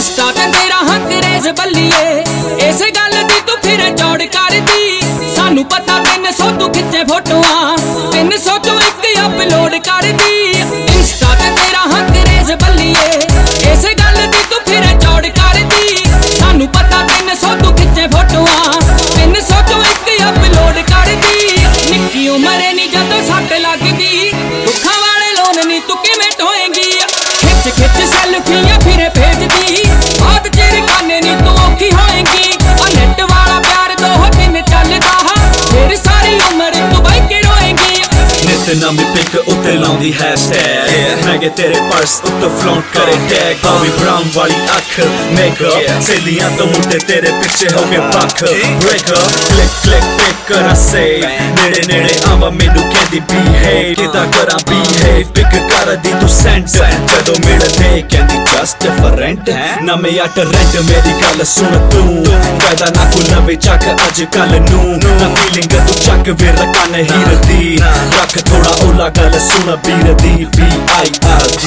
Insta ते तेरा हक रेज बल्लिए इस गल दी तू फिर चौड़ कर दी सानू पता 300 तू खिच्चे फोटोआं 300 चों एक अपलोड कर दी इंस्टा ते तेरा हक रेज बल्लिए इस गल दी तू फिर चौड़ कर दी सानू पता 300 तू खिच्चे फोटोआं 300 चों एक अपलोड कर दी निक्की उमर नी जदों सट लगदी दुखां वाले लोन नी तू किवें ढोएंगी खिच खिच सेल्फियां फिरे भेजदी बात चिर काने नी तू औखी होएंगी नेट वाला प्यार 2 दिन चलदा फिर सारी उम्र तू बाई के रोएंगी नित नवी पिक उत्ते लाउंदी हैशटैग मैं के तेरे पर्स उत्ते फ्लॉन्ट करे टैग बॉबी ब्राउन वाली अख मेकअप सहेलियां तो मुंडे तेरे पीछे हो गए पख ब्रेकअप क्लिक क्लिक पिक करा सेव नेड़े नेड़े आवा मैनू कहदी बिहेव किदा करा बिहेव पिक कर दी तू सेंट जदों मिलदे कहदी जस्ट डिफरेंट ना मैं अट रेंट मेरी गल सुन तू कहदा ना कोई नवे चक अज कल नू ना फीलिंग तू चक वे रखा नहीं रदी रख थोड़ा ओला गल सुन बीर दी BIRD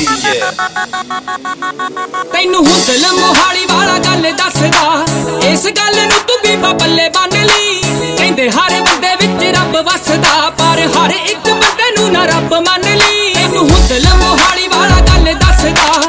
तैनू हुदल मोहाली वाला गल दसदा इस गल नू तू भी बल्ले बन ली कहंदे हर बंदे विच रब वसदा पर हर एक बंदे नू ना रब मन ली तैनू हुदल मोहाली वाला गल दसदा